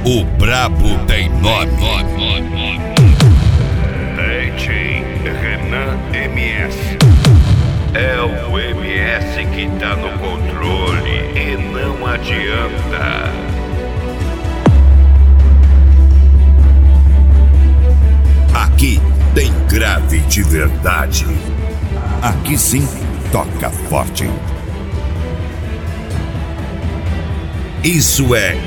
O brabo tem nome. DJ Renan MS. É o MS que tá no controle e não adianta. Aqui tem grave de verdade. Aqui sim toca forte. Isso é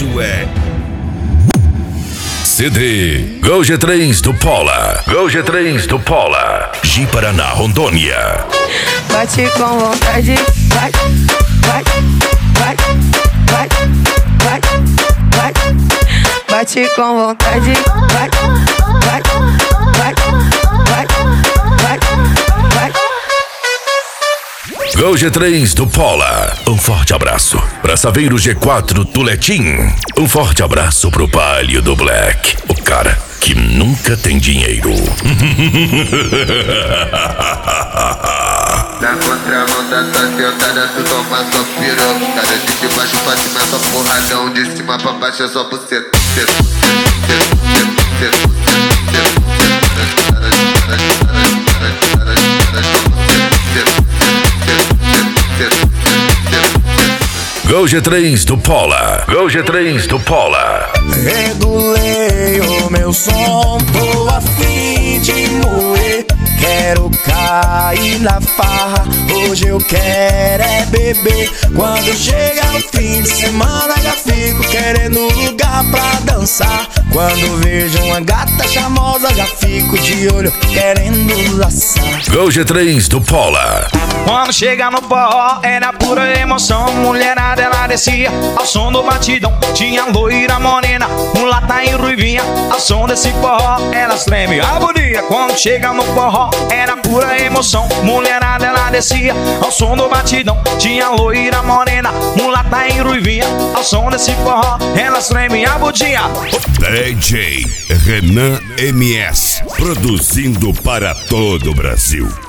CD Gol G3 do Pola. Gol G3 do Pola. Ji-Paraná, Rondônia. Bate com vontade, vai, vai, vai, vai, vai, vai. Bate com vontade, vai, vai, vai, vai, vai, vai. Gol G3 do Pola. Um forte abraço pra Saveiro G4 Tuletim. Um forte abraço pro Palio do Black. O cara que nunca tem dinheiro. Na contramão da tua sentada, tu toma só pirocada. De baixo pra cima é só porradão, de cima pra baixo é só buceta. Gol G3 do Pola. Gol G3 do Pola. Regulei o meu som, tô a fim de moer. Quero cair na farra, hoje eu quero é beber. Quando chega o fim de semana já fico querendo lugar pra dançar. Quando vejo uma gata charmosa já fico de olho querendo laçar. Gol G3 do Pola. Quando chega no forró era pura emoção. Mulherada ela descia ao som do batidão. Tinha loira morena, mulata e ruivinha. Ao som desse forró elas tremem a bodia. Quando chega no forró era pura emoção. Mulherada ela descia ao som do batidão. Tinha loira morena, mulata e ruivinha. Ao som desse forró elas tremem a bodia. DJ Renan MS, produzindo para todo o Brasil.